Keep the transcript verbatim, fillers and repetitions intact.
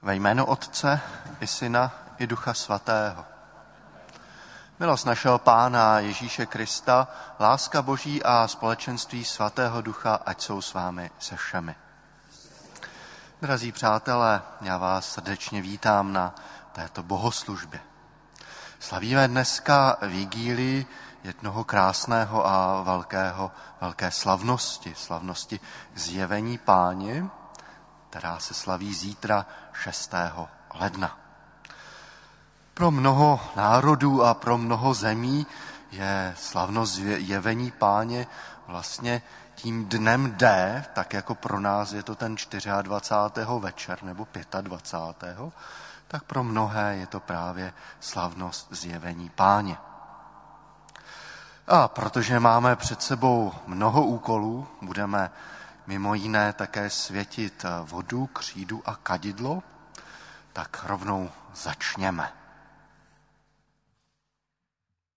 Ve jménu Otce i Syna i Ducha Svatého. Milost našeho Pána Ježíše Krista, láska Boží a společenství Svatého Ducha, ať jsou s vámi se všemi. Drazí přátelé, já vás srdečně vítám na této bohoslužbě. Slavíme dneska vigílii jednoho krásného a velkého, velké slavnosti, slavnosti Zjevení Páně, která se slaví zítra šestého ledna. Pro mnoho národů a pro mnoho zemí je slavnost Zjevení Páně vlastně tím dnem D, tak jako pro nás je to ten dvacátého čtvrtého večer nebo dvacátého pátého, tak pro mnohé je to právě slavnost Zjevení Páně. A protože máme před sebou mnoho úkolů, budeme mimo jiné také světit vodu, křídu a kadidlo, tak rovnou začněme.